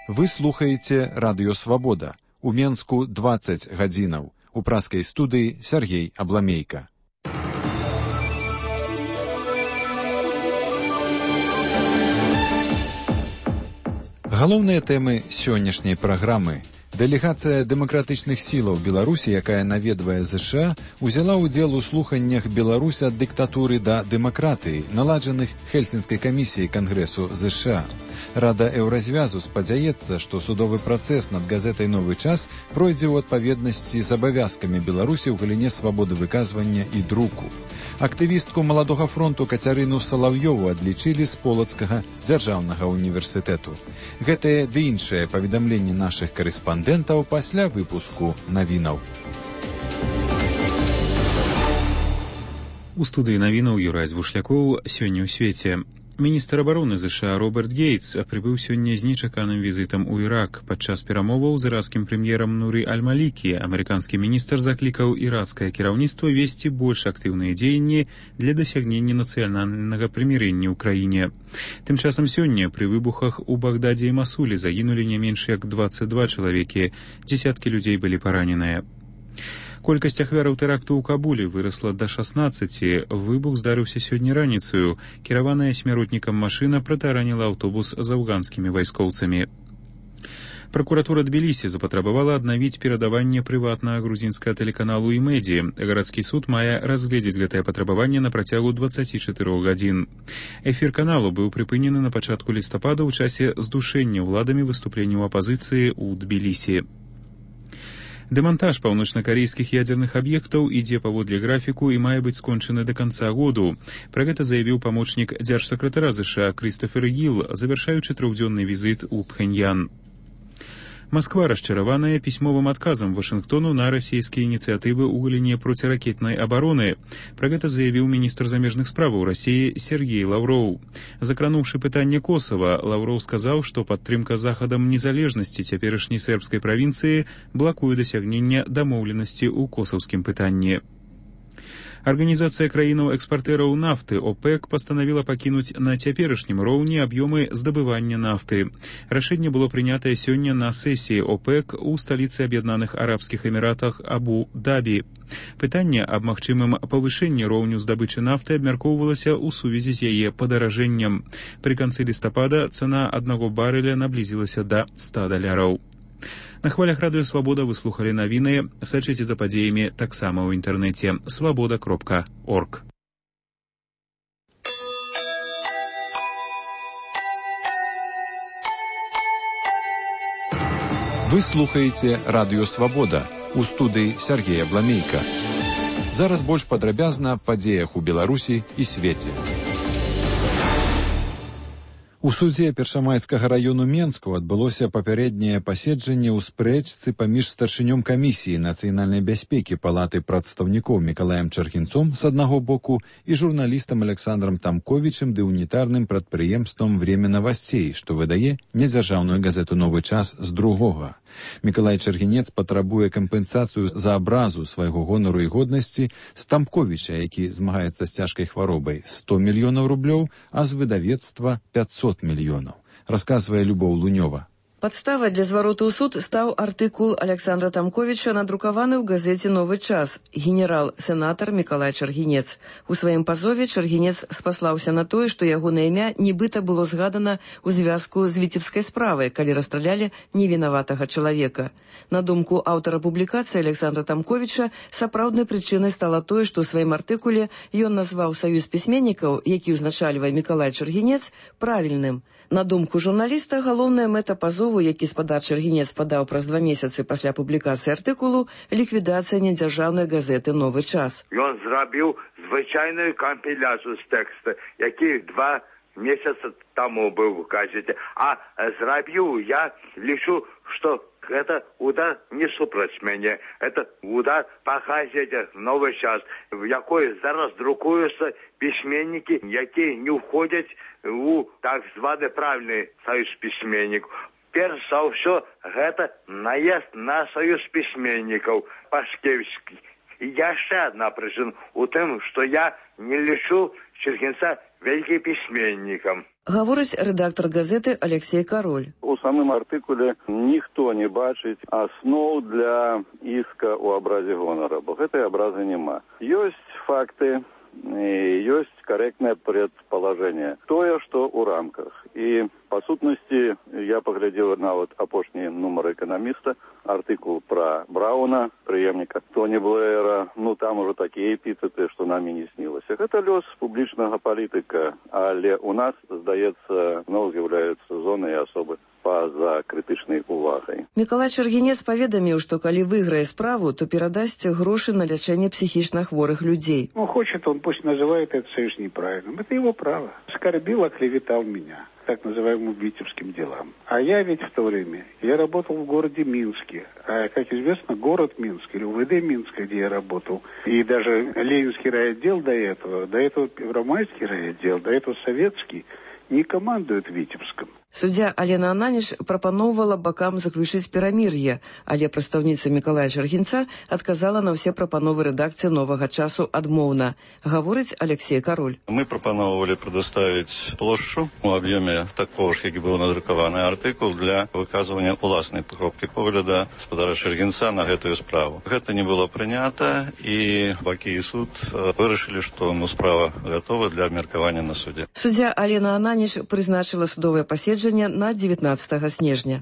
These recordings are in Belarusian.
Вы слухаеце Радыё Свабода. У Менску 20 гадзінаў. У праскай студыі Сергей Абламейка. Галоўныя тэмы сённяшняй праграмы. Дэлегацыя дэмакратычных сілаў Беларусі, якая наведвае ЗША, узяла ўдзел у слуханнях «Беларусь ад дыктатуры да дэмакратыі», наладжаных Хельсінскай камісіяй Кангрэсу ЗША. Рада Еўразвязу спадзяецца, што судовы працэс над газетай «Новы час» пройдзе ў адпаведнасці з абавязкамі Беларусі ў галіне свабоды выказвання і друку. Актывістку Маладога фронту Кацярыну Салаўёву адлічылі з Полацкага дзяржаўнага універсітэту. Гэтыя ды іншыя паведамленні нашых карэспандэнтаў пасля выпуску навінаў. У студыі навінаў Юрай Звушлякоў. Сёння ў свеце. Міністр абароны ЗША Роберт Гейтс прыбыў сёння з нечаканым візітам у Ірак. Падчас перамоваў з іракскім прэм'ерам Нуры Аль-Малікі амерыканскі міністр заклікаў іракскае кіраўніцтва весці больш актыўныя дзеянні для дасягнення нацыянальнага прымірэння ў краіне. Тым часам сёння пры выбухах у Багдадзе і Масулі загінулі не менш як 22 чалавекі, дзесяткі людзей былі параненыя. Колькасць ахвяраў тэракту ў Кабуле вырасла да 16. Выбух здарыўся сёння раніцаю. Кіраваная смяротнікам машына пратараніла аўтобус з афганскімі вайскоўцамі. Пракуратура Тбілісі запатрабавала аднавіць перадаванне прыватнага грузінскага тэлеканалу «Имедиа». Гарадскі суд мае разгледзець гэтае патрабаванне на працягу 24 гадзін. Эфір каналу быў прыпынены на пачатку лістапада ў часе здушэння ўладамі выступленняў апазіцыі ў Тбілісі. Дэмантаж паўночнакарэйскіх ядзерных аб'ектаў ідзе паводле графіку і мае быць скончаны да канца году. Пра гэта заявіў памочнік дзяржсакратара ЗША Крыстафер Гіл, завяршаючы трохдзённы візіт у Пхеньян. Масква расчараваная пісьмовым адказам Вашынгтону на расійскія ініцыятывы ў галіне проціракетнай абароны. Пра гэта заявіў міністр замежных справаў Расіі Сергей Лаўроў. Закрануўшы пытанне Косава, Лаўроў сказаў, што падтрымка захадам незалежнасці цяперашняй сербскай правінцыі блакуе дасягнення дамоўленасці ў косаўскім пытанні. Арганізацыя краінаў-экспартэраў нафты ОПЕК пастанавіла пакінуць на цяперашнім роўні аб'ёмы здабывання нафты. Рашэнне было прынятае сёння на сесіі ОПЕК у сталіцы Аб'яднаных Арабскіх Эміратах Абу-Дабі. Пытанне аб магчымым павышэнні роўню здабычы нафты абмяркоўвалася ў сувязі з яе падаражэннем. Пры канцы лістапада цана аднаго барэля наблізілася да $100. На хвалях Радыё Свабода вы слухалі навіны. Сачыце за падзеямі таксама ў інтэрнэце свабода.орг. Вы слухаеце Радыё Свабода. У студыі Сергей Абламейка. Зараз больш падрабязна аб падзеях у Беларусі і свеце. У судзе Першамайскага раёну Менску адбылося папярэдняе паседжанне ў спрэчцы паміж старшынём камісіі нацыянальнай бяспекі Палаты прадстаўнікоў Мікалаем Чаргінцом з аднаго боку і журналістам Александром Тамковічым ды унітарным прадпрыемствам «Время новостей», што выдае недзяржаўную газету «Новы час» з другога. Мікалай Чаргінец патрабуе кампенсацыю за абразу свайго гонару і годнасці з Тамковіча, які змагаецца з цяжкай хваробай, 100 мільёнаў рублёў, а з выдавецтва 500 мільёнаў. Расказвае Любоў Лунёва. Падставай для звароту ў суд стаў артыкул Александра Тамковіча, надрукаваны ў газеце «Новы час». Генерал-сенатар Мікалай Чаргінец. У сваім пазове Чаргінец спаслаўся на тое, што ягонае імя нібыта было згадана ў звязку з віцебскай справай, калі расстралялі невінаватага чалавека. На думку аўтара публікацыі Александра Тамковіча, сапраўднай прычынай стала тое, што ў сваім артыкуле ён назваў саюз пісьменнікаў, які ўзначальвае Мікалай Чаргінец, правільным. На думку журналіста, галоўная мэта пазову, які спадар Чаргінец падаў праз 2 месяцы пасля публікацыі артыкулу, ліквідацыя недзяржаўнай газеты «Новы час». Ён зрабіў звычайную кампіляцыю з тэкста, які 2 месяцы таму быў у газеце. А зрабіў, я лічу, што это удар не супраць мяне. Это удар по газете «Новый час», в якой зараз друкуюцца пісьменнікі, якія не ўходзяць у так званы правільны саюз пісьменнікаў. Перш за ўсё, гэта наезд на саюз пісьменнікаў. Пашкевіч І яшчэ одна прычына у тым, што я не лічу Чергенца вялікім пісьменнікам. Гаворыць рэдактар газеты Алексей Кароль. У самым артыкуле ніхто не бачыць асноў для іска ў абразе гонара, бо гэтай абразы няма. Ёсць факты, ёсць карэктнае предположение. Тое, што ў рамках. І, па сутнасці, я паглядзеў нават апошні нумар эканаміста, артыкул пра Брауна, прыемніка Тоні Блэйра, там ужо такія эпітэты, што нам і не снілася. Гэта лёс публічнага палітыка, але ў нас, здаецца, з'яўляюцца зоны і асобы па-за крытычнай увагай. Мікалай Чаргінец паведаміў, што калі выйграе справу, то перадасць грошы на лячэнне психічна хворых людзей. Хочет он, пусть называет это совершенно неправильным. Это его право. Оскорбил, оклеветал меня так называемым витебским делам. А я ведь в то время, я работал в городе Минске. А, как известно, город Минск, или УВД Минска, где я работал, и даже Ленинский райотдел до этого Первомайский райотдел, до этого Советский, не командуют Витебском. Суддзя Алена Ананіч прапаноўвала бакам заключыць перамір'е, але прадстаўніца Мікалая Чаргінца адказала на ўсе прапановы рэдакцыі «Новага часу» адмоўна. Гаворыць Алексей Кароль. Мы прапановвалі прадоставіць плошчу у аб'ёме такого ж, які быў надрукаваны артыкул для выказвання ўласнай кропкі погляда гаспадара Чаргінца на гэтую справу. Гэта не было прынята, і бакі і суд вырашылі, што справа гатова для абмеркавання на судзе. Суддзя Алена Ананіч прызначыла судовае паседжанне на 19 снежня.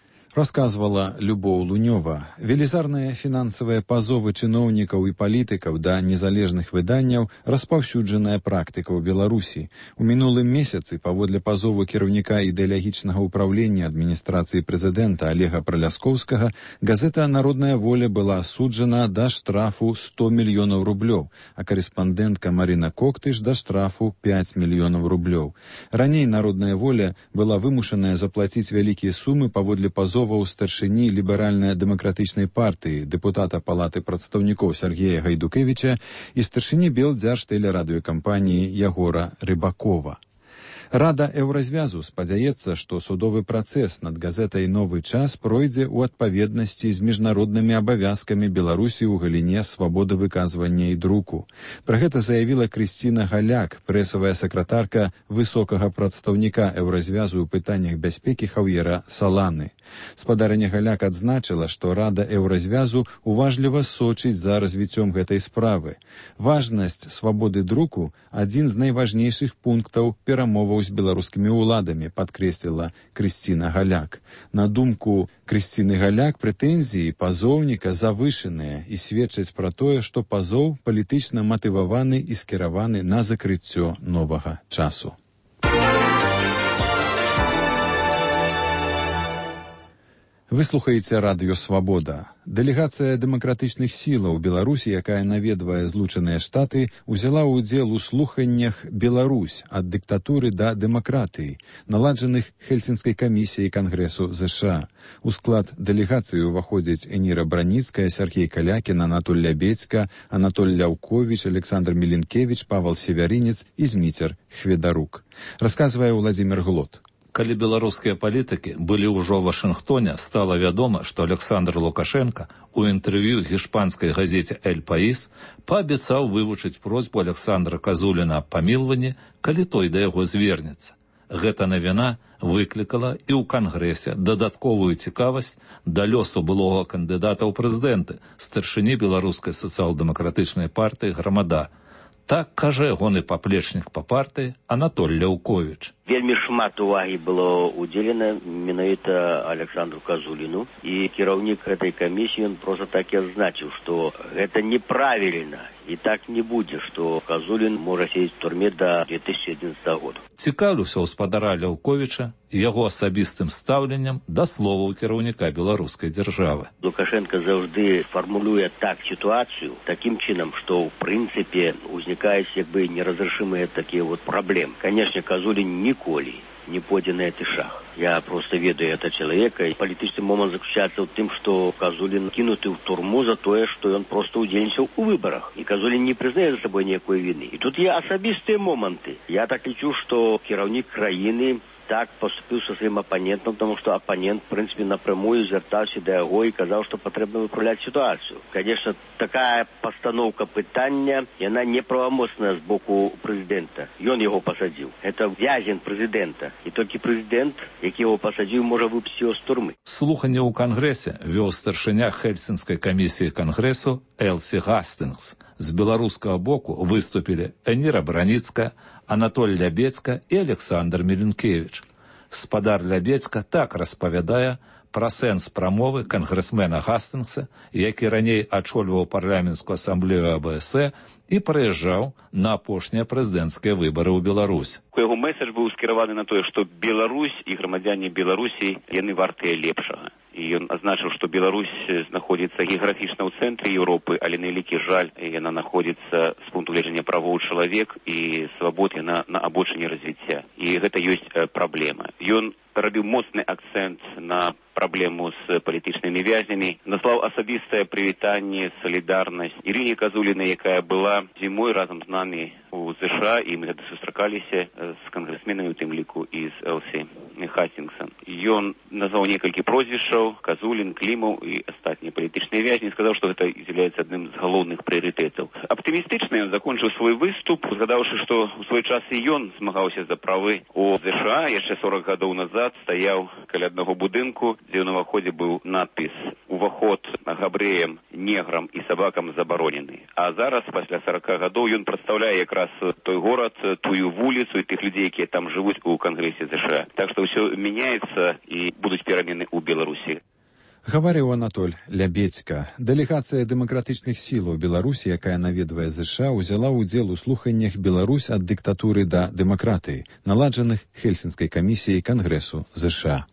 Расказвала Любоў Лунёва. Велізарныя фінансавыя пазовы чыноўнікаў і палітыкаў да незалежных выданняў распаўсюджаная практыка ў Беларусі. У мінулым месяцы, паводле пазову кіраўніка ідэалагічнага ўправлення адміністрацыі прэзідэнта Олега Праляскоўскага, газета «Народная воля» была асуджана да штрафу 100 мільёнаў рублёў, а карэспандэнтка Марина Коктыш да штрафу 5 мільёнаў рублёў. Раней «Народная воля» была вымушаная заплаціць вялікія сумы паводле пазову у старшыні ліберальна-дэмакратычнай партыі, дэпутата палаты прадстаўнікоў Сергея Гайдукевіча і старшыні Белдзяржтэлерадыёкампаніі Ягора Рыбакова. Рада Еўразвязу спадзяецца, што судовы працэс над газетай «Новы час» пройдзе ў адпаведнасці з міжнароднымі абавязкамі Беларусі ў галіне свабоды выказвання і друку. Пра гэта заявіла Крысціна Галяк, прэсавая сакратарка высокага прадстаўніка Еўразвязу ў пытаннях бяспекі Хаўера Саланы. Спадарыня Галяк адзначыла, што Рада Еўразвязу уважліва сочыць за развіццём гэтай справы. Важнасць свабоды друку – адзін з найважнейшых пунктаў перамоваў з беларускімі ўладамі, падкрэсліла Крысціна Галяк. На думку Крысціны Галяк, прэтэнзіі пазоўніка завышаныя і сведчаць пра тое, што пазоў палітычна матываваны і скіраваны на закрыццё новага часу. Вы слухаеце радыё «Свабода». Дэлегацыя дэмакратычных сілаў Беларусі, якая наведвае Злучаныя Штаты, узяла ўдзел у слуханнях «Беларусь. Ад дыктатуры да дэмакратыі», наладжаных Хельсінскай камісіяй Кангрэсу ЗША. У склад дэлегацыі ўваходзяць Эніра Браніцкая, Сергей Калякін, Анатоль Лябедзька, Анатоль Ляўковіч, Александр Міленкевіч, Павел Севярінец і Зміцер Хведарук. Расказвае Владзімір Глот. Калі беларускія палітыкі былі ўжо ў Вашынгтоне, стала вядома, што Александр Лукашенко у інтэрв'ю гішпанскай газеце «Эль Паís» паабяцаў вывучыць просьбу Александра Казуліна аб памілванні, калі той да яго звернецца. Гэта навіна выклікала і ў Кангрэсе дадатковую цікавасць да лёсу былога кандыдата ў прэзідэнты, старшыні беларускай сацыял-дэмакратычнай партыі «Грамада». Так кажа ягоны паплечнік па партыі Анатоль Ляўковіч. Вельмі шмат увагі было удзелена менавіта Александру Казуліну, і кіраўнік гэтай камісіі ён проста так і адзначыў, што гэта неправільна і так не будзе, што Казулін можа сидзець у турме да 2011 года. Цікаўлюся ў спадара Ляўковіча і яго асабістым стаўленнем да словаў кіраўніка беларускай дзяржавы. Лукашенко заўжды фармулюе так сітуацыю такім чынам, што ў прынцыпе узнікаюць як бы неразрешимыя такія вот праблемы. Конечно, Казулін ніколі не пойдзе на гэты шаг. Я просто ведаю этого человека. И политический момент заключается в том, что Казулин кинуты в турму за то, что он просто удзельнічаў у выборах. И Казулин не признает за собой никакой вины. И тут есть особистые моменты. Я так лічу, что кіраўнік краіны так поступил со своим оппонентом, потому что оппонент, в принципе, напрямую звертался до его и сказал, что потребно выправлять ситуацию. Конечно, такая постановка питания, и она неправомочна с боку президента. И он его посадил. Это вязень президента. И только президент, який его посадил, может выпустить его с тюрьмы. Слухання ў Кангрэсе вёў старшыня Хельсінскай камісіі Кангрэсу Элсі Гастынгс. З беларускага боку выступілі Эніра Браніцкая, Анатоль Лябецька і Александр Меленкевич. Спадар Лябецька так распавядае пра сэнс прамовы кангрэсмена Гастынгса, які раней ачольваў парламенцкую асамблею АБС і прыязджаў на апошнія прэзідэнцкія выбары ў Беларусь. Яго месседж быў скіраваны на тое, што Беларусь і грамадзяне Беларусі яны вартыя лепшага. І ён азначыў, што Беларусь знаходзіцца геаграфічна ў цэнтры Еўропы, але на вялікі жаль, яна знаходзіцца з пункту гледжання правоў чалавек і свабод яна на абочыне развіцця. І гэта ёсць праблема. Ён рабіў моцны акцэнт на праблему з палітычнымі вязнямі, наслаў асабістае прывітанне, салідарнасць Ірыне Казулінай, якая была зімой разам з намі у США, і мы сустракаліся з кангрэсменамі, у тым ліку і з Элсі Гастынгсом. Ён назваў некалькі прозвішчаў, Казулін, Клімаў і астатнія палітычныя вязні, сказаў, што гэта з'яўляецца адным з галоўных прыярытэтаў. Аптымістычна ён закончыў свой выступ, згадаўшы, што ў свой час і ён змагаўся за правы у США, яшчэ 40 гадоў назад стаяў каля аднаго будынку, дзе на ўваходзе быў надпіс «Уваход габрэям, неграм і сабакам забаронены». А зараз, пасля 40 гадоў, ён прадстаўляе якраз той горад, тую вуліцу і тых людзей, якія там жывуць у Кангрэсе США. Так што ўсё мяняецца і будуць перамены ў Беларусі. Гаварыў Анатоль Лябецька. Дэлегацыя дэмакратычных сілаў Беларусі, якая наведвае ЗША, узяла ўдзел у слуханнях «Беларусь ад дыктатуры да дэмакратыі», наладжаных Хельсінскай камісіяй Кангрэсу ЗША.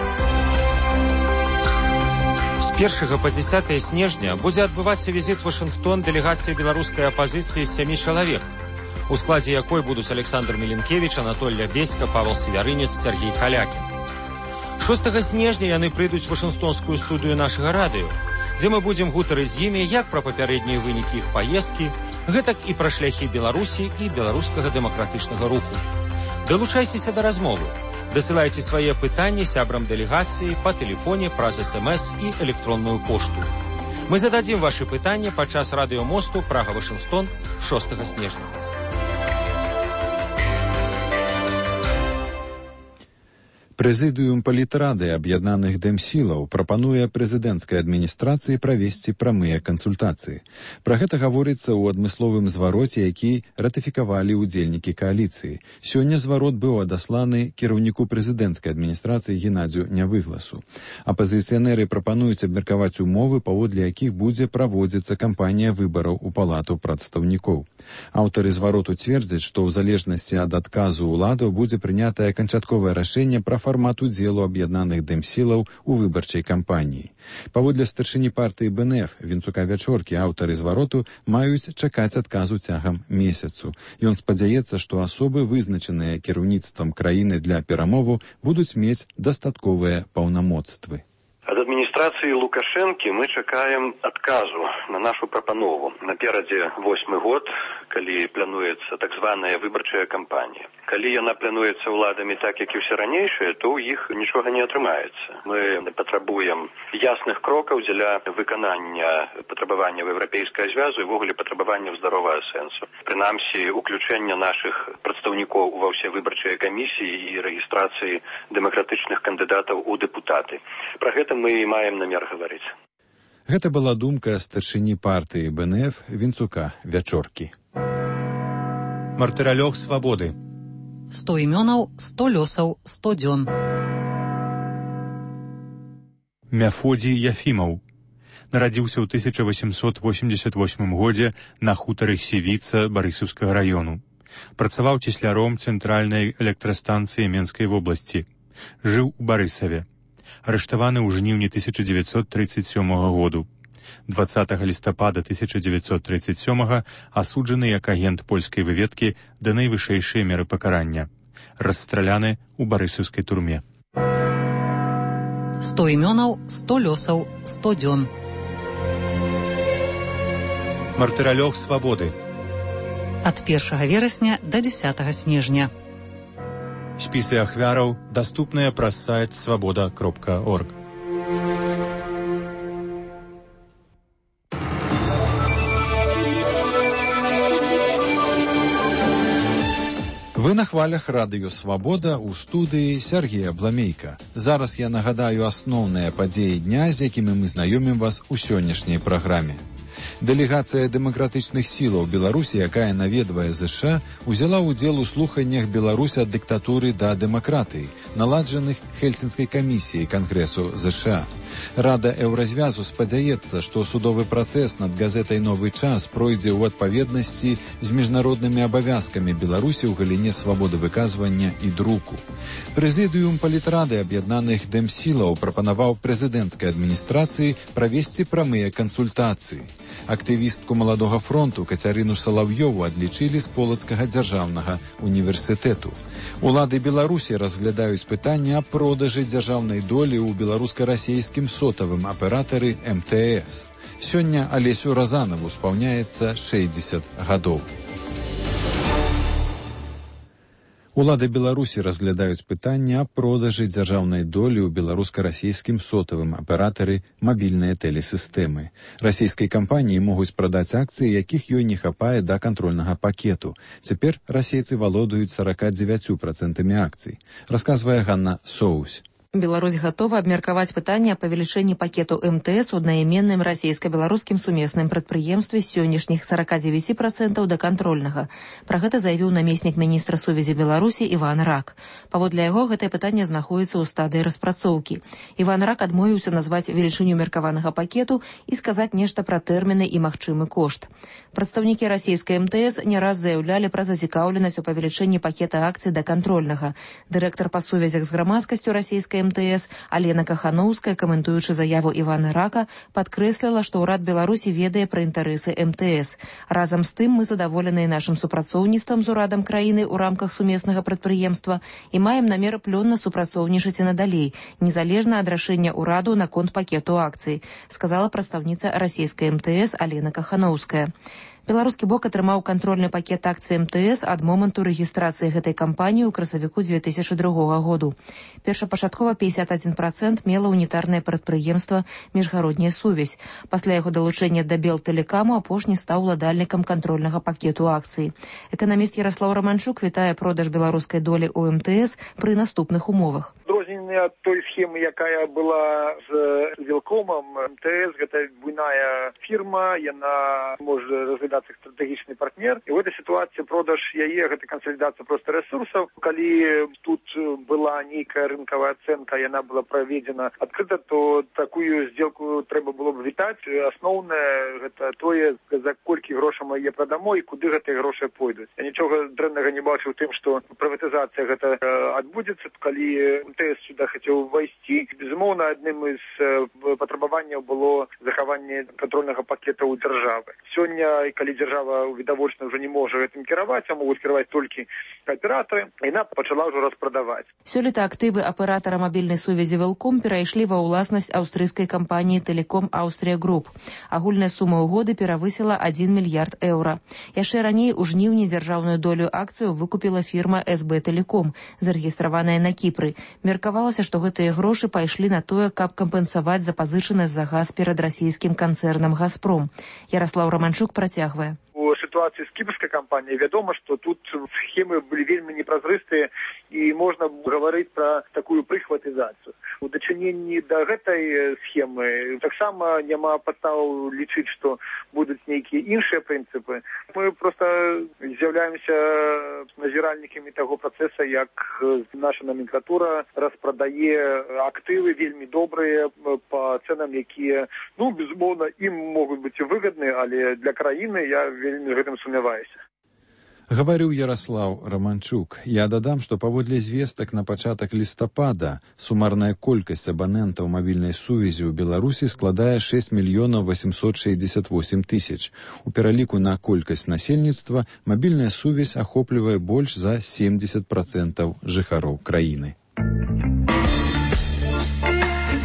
З 1 па 10 снежня будзе адбывацца візіт у Вашынгтон дэлегацыі беларускай апазіцыі з 7 чалавек, у складзе якой будуць Александр Меленкевич, Анатоль Лябецька, Павел Севярынец, Сергей Халякін. 6 снежня яны прыйдуць у Вашынгтонскую студыю нашага радыё, дзе мы будзем гутарыць з імі як пра папярэднія вынікі іх паездкі, гэтак і пра шляхі Беларусі і беларускага дэмакратычнага руху. Далучайцеся да размовы. Дасылайце свае пытанні сябрам дэлегацыі па тэлефоне, праз СМС і электронную пошту. Мы зададзім вашы пытанні падчас радыёмосту Прага-Вашынгтон 6 снежня. Прэзідыум палітрады аб'яднаных дэмсілаў прапануе прэзідэнцкай адміністрацыі правесці прамыя кансультацыі. Пра гэта гаворыцца ў адмысловым звароце, які ратыфікавалі ўдзельнікі кааліцыі. Сёння зварот быў адасланы кіраўніку прэзідэнцкай адміністрацыі Геннадзю Нявыгласу. Апазіцыянеры прапануюць абмеркаваць умовы, паводле якіх будзе праводзіцца кампанія выбараў у палату прадстаўнікоў. Аўтары звароту цвердзяць, што ў залежнасці ад адказу ўладаў будзе прынятае канчатковае рашэнне пра фармат удзелу аб'яднаных дэмсілаў у выбарчай кампаніі. Паводле старшыні партыі БНФ Вінцука Вячоркі, аўтары звароту маюць чакаць адказу цягам месяцу. Ён спадзяецца, што асобы, вызначаныя кіраўніцтвам краіны для перамоваў, будуць мець дастатковыя паўнамоцтвы. Ад адміністрацыі Лукашэнкі мы чакаем адказу на нашу прапанову. Наперадзе 8-й год, калі плануецца так званая выбарчая кампанія. Калі яна плануецца ўладамі так, як і ўсе ранейшыя, то ў іх нічога не атрымаецца. Мы патрабуем ясных крокаў дзеля выканання патрабаванняў еўрапейскага звязу і ввогуле патрабаванняў здаровага сэнсу. Прынамсі, уключэння нашых прадстаўнікоў ва ўсе выбарчыя камісіі і рэгістрацыі дэмакратычных кандыдатаў у дэпутаты. Пра гэта мы і маем намер гаварыць. Гэта была думка старшыні партыі БНФ Вінцука Вячоркі. Мартыралёг свабоды. 100 імёнаў, 100 лёсаў, 100 дзён. Мяфодзій Яфімаў. Нарадзіўся ў 1888 годзе на хутары Сівіца Барысаўскага раёну. Працаваў цесляром цэнтральнай электрастанцыі Менскай вобласці. Жыў у Барысаве. Арыштаваны ў жніўні 1937 году. 20 лістапада 1937 асуджаны як агент польскай выведкі да найвышэйшай меры пакарання. Расстраляны ў барысаўскай турме. 100 імёнаў, 100 лёсаў, 100 дзён. Мартыралёг свабоды. Ад 1 верасня да 10 снежня. Спісы ахвяраў даступныя праз сайт свабода.орг. Вы на хвалях радыё «Свабода» ў студыі Сергея Бламейка. Зараз я нагадаю асноўныя падзеі дня, з якімі мы знаёмім вас у сённяшняй праграме. Дэлегацыя дэмакратычных сілаў Беларусі, якая наведвае ЗША, узяла ўдзел у слуханнях «Беларусь ад дыктатуры да дэмакратыі», наладжаных Хельсінскай камісіяй Кангрэсу ЗША. Рада Еўразвязу спадзяецца, што судовы працэс над газетай «Новы час» пройдзе ў адпаведнасці з міжнароднымі абавязкамі Беларусі ў галіне свабоды выказвання і друку. Прэзідыум палітрады аб'яднаных дэмсілаў прапанаваў прэзідэнцкай адміністрацыі правесці прамыя кансультацыі. Актывістку Маладога фронту Кацярыну Салаўёву адлічылі з Полацкага дзяржаўнага універсітэту. Улады Беларусі разглядаюць пытанне аб продажы дзяржаўнай долі ў беларуска-расейскім сотавым аператары МТС. Сёння Алесю Разанаву спаўняецца 60 гадоў. Улады Беларусі разглядаюць пытанне аб продажы дзяржаўнай долі ў беларуска-расейскім сотавым аператары мабільныя тэлесістэмы. Расійскай кампаніі могуць прадаць акцыі, якіх ёй не хапае да кантрольнага пакету. Цяпер расейцы валодаюць 49% акцый. Расказвае Ганна Соусь. Беларусь гатова абмеркаваць пытанне аб павелічэнні пакету МТС у аднайменным расійска-беларускім сумесным прадпрыемстве з сённяшніх 49% да кантрольнага. Пра гэта заявіў намеснік міністра сувязі Беларусі Іван Рак. Паводле яго, гэтае пытанне знаходзіцца ў стадыі распрацоўкі. Іван Рак адмовіўся назваць велічыню меркаванага пакету і сказаць нешта пра тэрміны і магчымы кошт. Прадстаўнікі расійскай МТС не раз заяўлялі пра зацікаўленасць у павелічэнні пакета акцый да кантрольнага. Дырэктар па сувязях з грамадскасцю расійскай МТС Алена Кахановская, каментуючы заяву Івана Рака, падкрэсліла, што ўрад Беларусі ведае пра інтарэсы МТС. Разам з тым мы задаволеныя нашым супрацоўніцтвам з урадам краіны ў рамках сумеснага прадпрыемства і маем намер плённа супрацоўнічаць і надалей, незалежна ад рашэння ўраду наконт пакету акцый, сказала прадстаўніца расійскай МТС Алена Кахановская. Беларускі бок атрымаў кантрольны пакет акцый МТС ад моманту рэгістрацыі гэтай кампаніі ў красавіку 2002 году. Першапачаткова 51% мела унітарнае прадпрыемства «Міжгародняя сувязь». Пасля яго далучэння да Белтэлекаму апошні стаў уладальнікам кантрольнага пакету акцый. Эканаміст Яраслаў Романчук вітае продаж беларускай долі ў МТС пры наступных умовах. Адрозненне ад той схемы, якая была з Велкомом, МТС гэта буйная фірма, яна можа разглядаць стратэгічны партнер. І ў этой сітуацыі продаж яе гэта кансалідацыя проста рэсурсаў. Калі тут была нейкая рынкавая ацэнка, яна была праведзена адкрыта, то такую здзелку трэба было б вітаць. Асноўнае гэта тое, за колькі грошай мы яе прадамо і куды гэтыя грошы пойдуць. Я нічога дрэннага не бачу ў тым, што прыватызацыя гэта адбудзецца, калі МТС сюда хацеў увайсці. Безумоўна, адным з патрабаванняў было захаванне кантрольнага пакета ў дзяржавы. Сёння, калі дзяржава відавочна ўжо не можа гэтым кіраваць, а могуць кіраваць толькі аператары, яна пачала ўжо распрадаваць. Сёлета актывы аператара мабільнай сувязі Велком перайшлі ва ўласнасць аўстрыйскай кампаніі Телеком Аўстрія Груп. Агульная сума ўгоды перавысіла 1 мільярд еўра. Яшчэ раней у жніўні дзяржаўную долю акцыю выкупіла фірма СБ Телеком, зарэгістраваная на Кіпры. Меркавалася, што гэтыя грошы пайшлі на тое, каб кампенсаваць запазычанасць за газ перад расійскім канцэрнам «Газпром». Яраслаў Романчук працягвае. У сітуацыі з кіпрскай кампаніяй вядома, што тут схемы былі вельмі непразрыстыя і можна гаварыць пра такую прыхватызацыю. У дачыненні да гэтай схемы таксама няма падстаў лічыць, што будуць нейкія іншыя прынцыпы. Мы проста з'яўляемся назіральнікамі таго працэса, як наша номенклатура распрадае актывы вельмі добрыя па цэнам, якія, безумоўна, ім могуць быць выгадныя, але для краіны я вельмі гэтым сумняваюся. Гаварыў Яраслаў Романчук. Я дадам, што паводле звестак на пачатак лістапада сумарная колькасць абанентаў мабільнай сувязі ў Беларусі складае 6 мільёнаў 868 тысяч. У пераліку на колькасць насельніцтва мабільная сувязь ахоплівае больш за 70% жыхароў краіны. У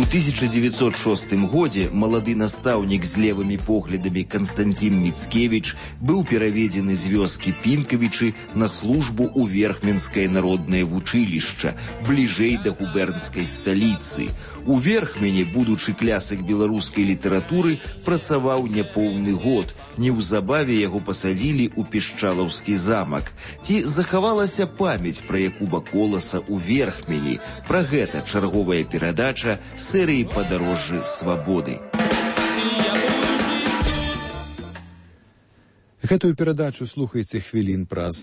1906 годзе малады настаўнік з левымі поглядамі Константин Мицкевич быў пераведзены з вёскі Пінкавічы на службу ў Верхменскае народнае вучылішча, бліжэй да губернскай сталіцы. У Верхмене, будучы клясак беларускай літаратуры, працаваў няпоўны год. Неўзабаве яго пасадзілі ў Пішчалаўскі замак. Ці захавалася памяць пра Якуба Коласа ў Верхмені? Пра гэта чарговая перадача серыі «Падарожжы свабоды». Гэтую перадачу слухайце хвілін праз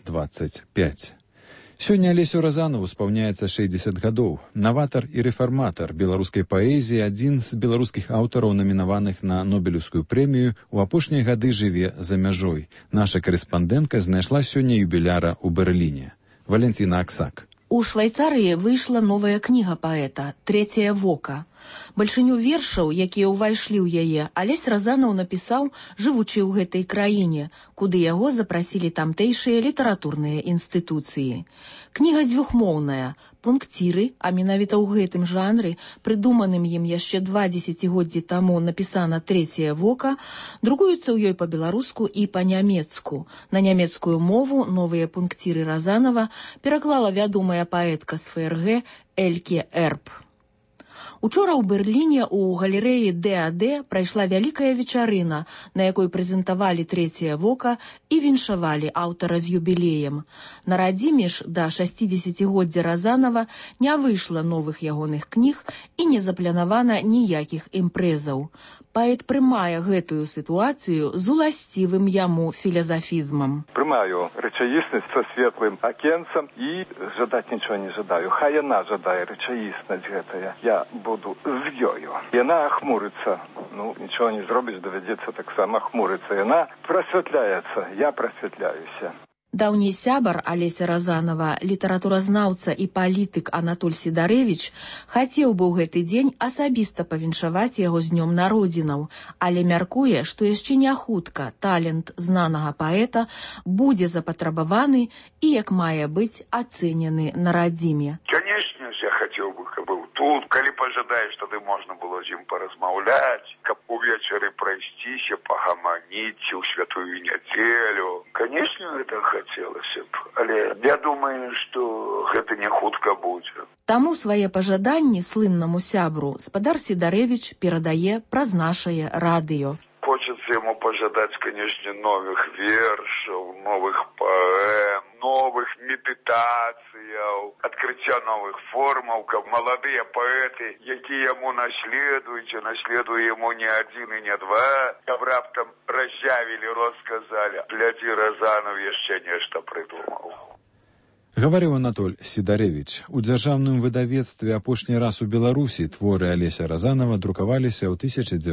25. Сёння Алесю Разанову спаўняецца 60 гадоў. Наватар і рэфарматар беларускай паэзіі, адзін з беларускіх аўтараў, намінаваных на Нобелеўскую прэмію, у апошнія гады жыве за мяжой. Наша карэспандэнтка знайшла сёння юбіляра ў Берліне. Валентина Аксак. У Швайцарыі выйшла новая кніга паэта «Трэцяе вока». Бальшыню вершаў, якія ўвайшлі ў яе, Алесь Разанаў напісаў, жывучы ў гэтай краіне, куды яго запрасілі тамтэйшыя літаратурныя інстытуцыі. Кніга дзвюхмоўная, пункціры, а менавіта ў гэтым жанры, прыдуманым ім яшчэ 2 дзесяцігоддзі таму напісана «Трэцяе вока», друкуюцца ў ёй па-беларуску і па-нямецку. На нямецкую мову новыя пункціры Разанава пераклала вядомая паэтка з ФРГ Эльке Эрб. Учора ў Берліне ў галерэі ДАД прайшла вялікая вечарына, на якой прэзентавалі «Трэцяе вока» і віншавалі аўтара з юбілеем. На радзіме ж да 60-годдзя Разанава не выйшла новых ягоных кніг і не запланавана ніякіх імпрэзаў. Паэт прымае гэтую сітуацыю з уласцівым яму філазафізмам. Прымаю рэчаіснасць са светлым акенцам і жадаць нічого не жадаю. Хай яна жадае рэчаіснасць гэтая. Я буду з ёю. Яна хмурыцца. Нічого не зробіш, давядзецца таксама хмурыцца. Яна прасвятляецца. Я прасвятляюся. Даўні сябар Алеся Разанова, літаратуразнаўца і палітык Анатоль Сідарэвіч, хацеў бы ў гэты дзень асабіста павіншаваць яго з днём народзінаў, але мяркуе, што яшчэ не хутка талент знанага паэта будзе запатрабаваны і, як мае быць, ацэнены на радзіме. Конечно, я хацеў бы, каб быў тут, калі пажадаеш, тады можна было з ім паразмаўляць, каб увечары прайсціся, пагаманіць у святую нядзелю. Конечно, это хотелось б, але я думаю, што гэта не хутка будзе. Таму свае пажаданні слыннаму сябру спадар Сідарэвіч перадае праз нашае радыё. Хочется ему пожадать, конечно, новых вершаў, новых поэм, новых медитаций, открытия новых формаў, каб маладыя паэты, якія яму наследуюць, а наследуе ему не один и не два, каб раптам разъявили, рассказали. Гляди, Разанов яшчэ нешта придумал. Гаварыў Анатоль Сідарэвіч. У дзяржаўным выдавецтве апошні раз у Беларусі творы Алеся Разанова друкаваліся ў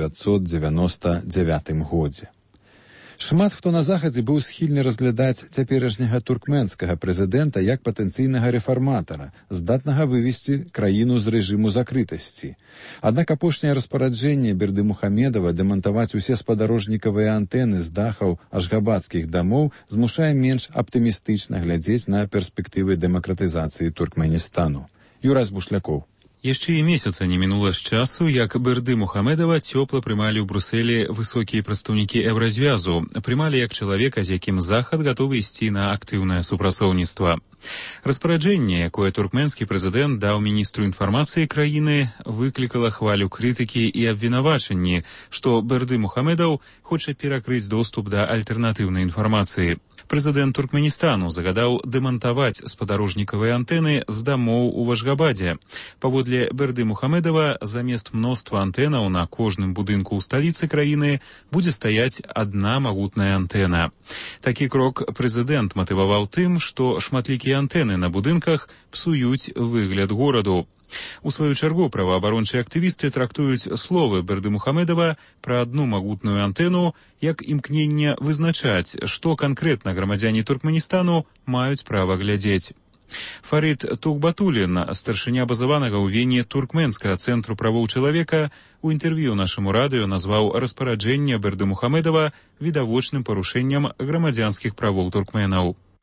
1999 годзе. Шмат хто на захадзе быў схільны разглядаць цяперашняга туркменскага прэзідэнта як патэнцыйнага рэфарматара, здатнага вывесці краіну з рэжыму закрытасці. Аднак апошняе распараджэнне Бердымухамедова дэмантаваць усе спадарожнікавыя антэны з дахаў ашгабадскіх дамоў змушае менш аптымістычна глядзець на перспектывы дэмакратызацыі Туркменістану. Юрась Бушлякоў. Яшчэ і месяца не мінула з часу, як Бердымухамедова цёпла прымалі ў Брусэлі высокія прадстаўнікі Еўразвязу, прымалі як чалавека, з якім Захад гатовы ісці на актыўнае супрацоўніцтва. Распараджэнне, якое туркменскі прэзідэнт даў міністру інфармацыі краіны, выклікала хвалю крытыкі і абвінавачанні, што Бердымухамедаў хоча перакрыць доступ да альтэрнатыўнай інфармацыі. Прэзідэнт Туркменістану загадаў дэмантаваць спадарожнікавыя антэны з дамоў у Ашгабадзе. Паводле Бердымухамедова, замест мноства антэнаў на кожным будынку ў сталіцы краіны будзе стаяць адна магутная антэна. Такі крок прэзідэнт матываваў тым, што шматлікія антэны на будынках псуюць выгляд гораду. У сваю чаргу праваабарончыя актывісты трактуюць словы Бердымухамедова пра адну магутную антэну як імкненне вызначаць, што канкрэтна грамадзяне Туркменістану маюць права глядзець. Фарид Тухбатулин, старшыня базаванага ў Вене туркменскага цэнтру правоў чалавека, у інтэрв'ю нашаму радыё назваў распараджэнне Бердымухамедова відавочным парушэннем грамадзянскіх правоў туркменаў.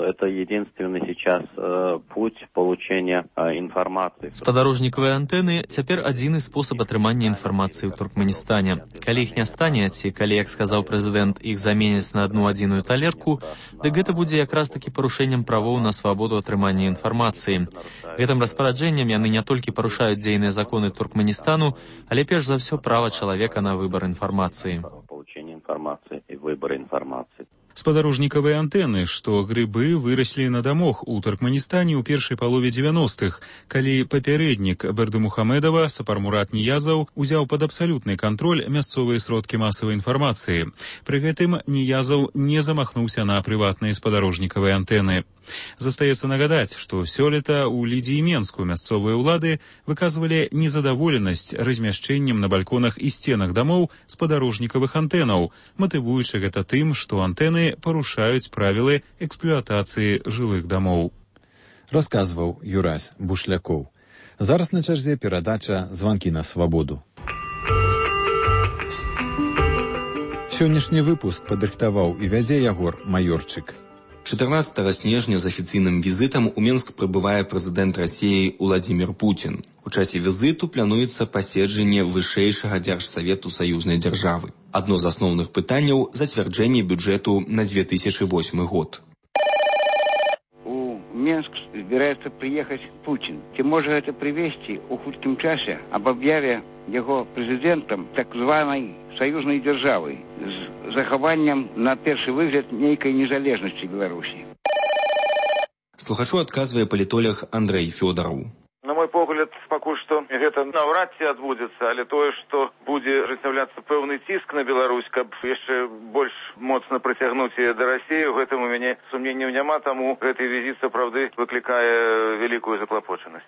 это единственный сейчас путь получения информации. Спадарожнікавыя антэны цяпер адзіны спосаб атрымання інфармацыі ў Туркменістане. Калі іх не стане, ці калі, як сказаў прэзідэнт, іх заменяць на одну адзіную талерку, дык гэта будзе якраз такі парушэннем правоў на свабоду атрымання інфармацыі. Гэтым распараджэннем яны не толькі парушаюць дзейныя законы Туркменістану, але перш за ўсё права чалавека на выбар інфармацыі. Спадарожнікавыя антэны, што грыбы выраслі на дамах у Туркменістане ў першай палове 90-х, калі папярэднік Бердымухамедова Сапармурат Ниязаў узяў пад абсалютны кантроль мясцовыя сродкі масавай інфармацыі. Пры гэтым Ниязаў не замахнуўся на прыватныя спадарожнікавыя антэны. Застаецца нагадаць, што сёлета ў Лідзі і Менску мясцовыя ўлады выказвалі незадаволенасць размяшчэннем на балконах і сценах дамоў спадарожнікавых антэнаў, матывуючы гэта тым, што антэны парушаюць правілы эксплуатацыі жылых дамоў. Расказваў Юрась Бушлякоў. Зараз на чарзе перадача «Званкі на свабоду». Сённяшні выпуск падрыхтаваў і вядзе Ягор Маёрчык. 14 снежня з афіцыйным візітам у Менск прыбывае прэзідэнт Расіі Уладзімір Пуцін. У часе візіту плануецца паседжанне вышэйшага дзяржсавету саюзнай дзяржавы. Адно з асноўных пытанняў – зацвярджэнне бюджэту на 2008 год. У Менск збіраецца прыехаць Пуцін. Ці можа гэта прывесці ў хуткім часе аб аб'яве яго прэзідэнтам так званай саюзнай дзяржавы з захаваннем на першы выгляд нейкай незалежнасці Беларусі. Слухачу адказвае палітолог Андрэй Фёдараў. На мой погляд, пакуль што гэта наўрад ці адбудзецца, але тое, што будзе ажыццяўляцца пэўны ціск на Беларусь, каб яшчэ больш моцна прыцягнуць яе да Расіі, у гэтым у мяне сумненняў няма, таму гэты візіт сапраўды выклікае вялікую заклапочанасць.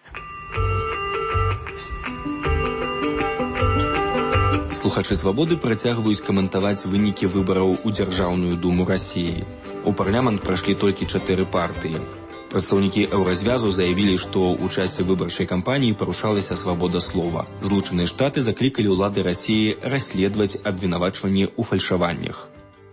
Слухачы «Свабоды» працягваюць каментаваць вынікі выбараў у Дзяржаўную думу Расіі. У парламент прайшлі толькі 4 партыі. Прадстаўнікі Еўразвязу заявілі, што ў часе выбарчай кампаніі парушалася свабода слова. Злучаныя Штаты заклікалі ўлады Расіі расследаваць абвінавачванні ў фальшаваннях.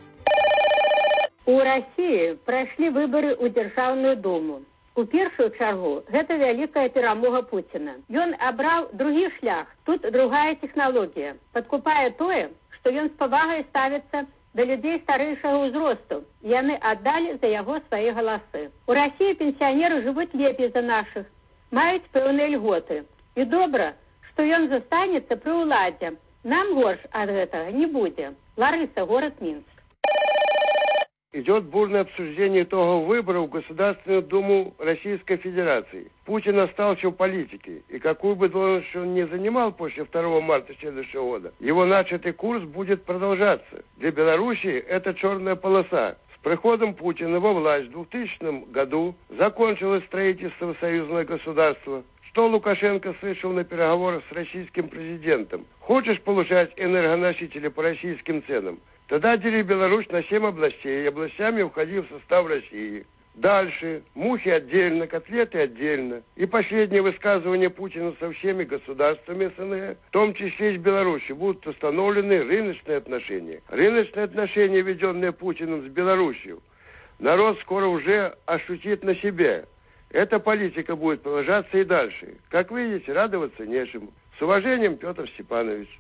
У Расіі прайшлі выбары ў Дзяржаўную думу. У першую чаргу гэта вялікая перамога Пуціна. Ён абраў другі шлях. Тут другая тэхналогія. Падкупае тое, што ён з павагай ставіцца да людзей старэйшага ўзросту. Яны аддалі за яго свае галасы. У Расіі пенсіянеры жывуць лепей за нашых, маюць пэўныя льготы. І добра, што ён застанецца пры ўладзе. Нам горш ад гэтага не будзе. Ларыса, город Минск. Идет бурное обсуждение итогов выборов в Государственную Думу Российской Федерации. Путин остался в политике, и какую бы должность он ни занимал после 2 марта следующего года, его начатый курс будет продолжаться. Для Белоруссии это черная полоса. С приходом Путина во власть в 2000 году закончилось строительство союзного государства. Что Лукашенко слышал на переговорах с российским президентом? Хочешь получать энергоносители по российским ценам? Тогда дели Беларусь на 7 областей, и областями входи в состав России. Дальше. Мухи отдельно, котлеты отдельно. И последнее высказывание Путина со всеми государствами СНГ, в том числе и с Беларусью, будут установлены рыночные отношения. Рыночные отношения, введенные Путиным с Беларусью, народ скоро уже ощутит на себе. Эта политика будет продолжаться и дальше. Как видите, радоваться нечему. С уважением, Петр Степанович.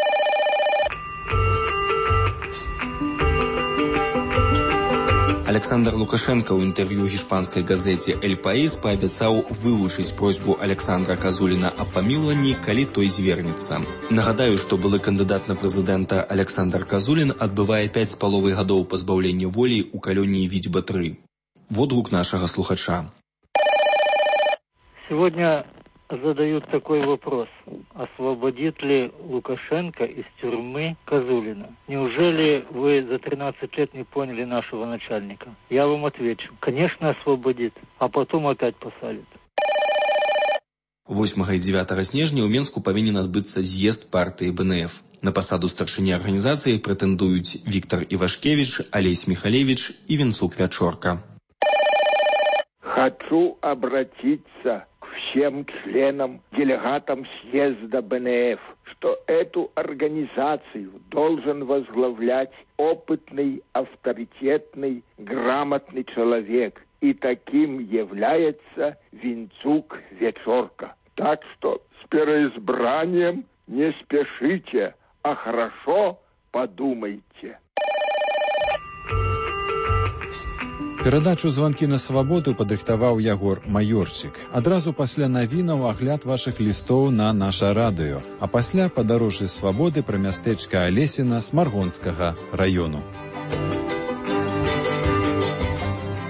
Александр Лукашенко ў інтэрв'ю гішпанскай газеце «Эль Паís» паабяцаў вывучыць просьбу Александра Казуліна аб памілаванні, калі той звернецца. Нагадаю, што былы кандыдат на прэзідэнта Александр Казулін адбывае 5,5 гадоў пазбаўлення волі ў калоніі Вітьба-3. Водгук нашага слухача. Сегодня задают такой вопрос. Освободит ли Лукашенко из тюрьмы Казулина? Неужели вы за 13 лет не поняли нашего начальника? Я вам отвечу. Конечно, освободит, а потом опять посадит. 8 і 9 снежня ў Менску павінен адбыцца з'езд партыі БНФ. На пасаду старшыні арганізацыі прэтэндуюць Віктор Івашкевіч, Алесь Михалевич и Венцук Вячорка. Хочу обратиться к всем членам, делегатам съезда БНФ, что эту организацию должен возглавлять опытный, авторитетный, грамотный человек. И таким является Винцук вечерка. Так что с переизбранием не спешите, а хорошо подумайте. Перадачу «Званкі на свабоду» падрыхтаваў Ягор Маёрчык. Адразу пасля навінаў агляд вашых лістоў на наша радыё, а пасля падарожжы свабоды пра мястэчка Алесіна з Маргонскага раёну.